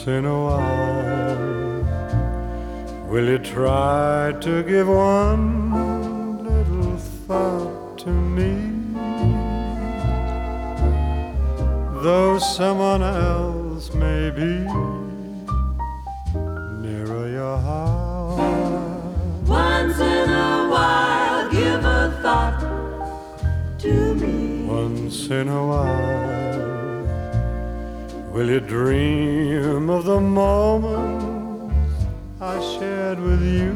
Once in a while, will you try to give one little thought to me? Though someone else may be nearer your heart. Once in a while, give a thought to me. Once in a while, will you dream of the moments I shared with you?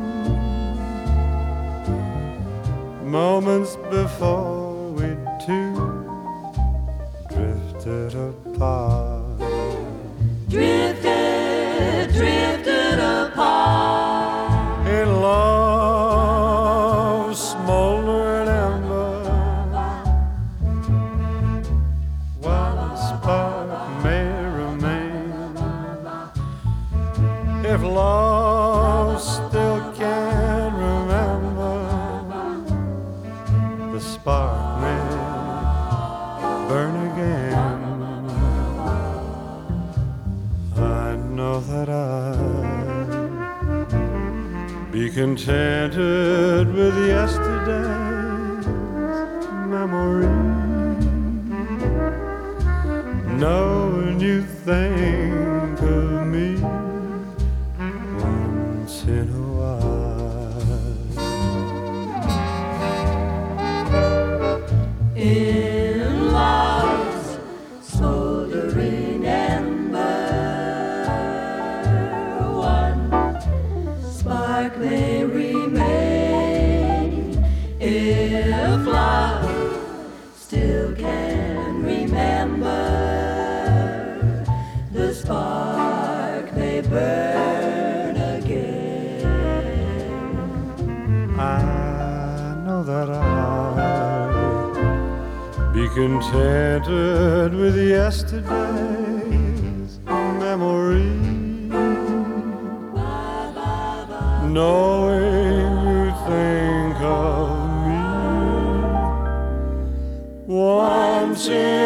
Moments before we two drifted apart. Drifted apart. In love's smoldering ember, while a spark may remain. If love still can remember, the spark may burn again. I know that I'd be contented with yesterday's memory, knowing you think of me once in a while. In love's smoldering ember, one spark may remain. If love still can remember, the spark may burn again. I know that I'd be contented with yesterday's memory, knowing you think of me once in